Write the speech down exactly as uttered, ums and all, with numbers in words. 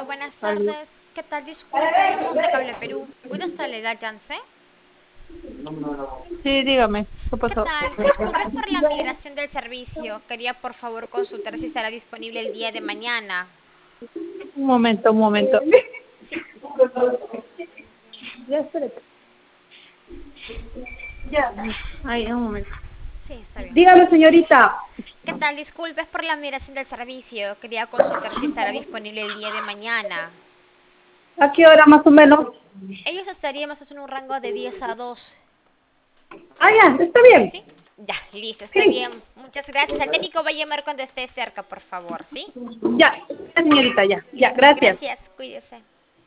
buenas Salud. tardes. ¿Qué tal? Disculpe, somos de Cable Perú. ¿Puede Soledad Yance? Sí, dígame, ¿qué ¿Qué pasó? tal? Disculpe es por la migración del servicio. Quería por favor consultar si estará disponible el día de mañana. Un momento, un momento. Sí, Ya, espérate. Ya, ay, un momento. sí, está bien. Dígame, señorita, ¿Qué tal? Disculpe es por la migración del servicio. Quería consultar si estará disponible el día de mañana. ¿a qué hora más o menos? Ellos estaríamos en un rango de diez a dos. Ah, ya, está bien. ¿Sí? Ya, listo, está Sí, bien. Muchas gracias. El técnico va a llamar cuando esté cerca, por favor, ¿sí? ya, señorita, ya, ya, Listo, gracias. gracias. Cuídese.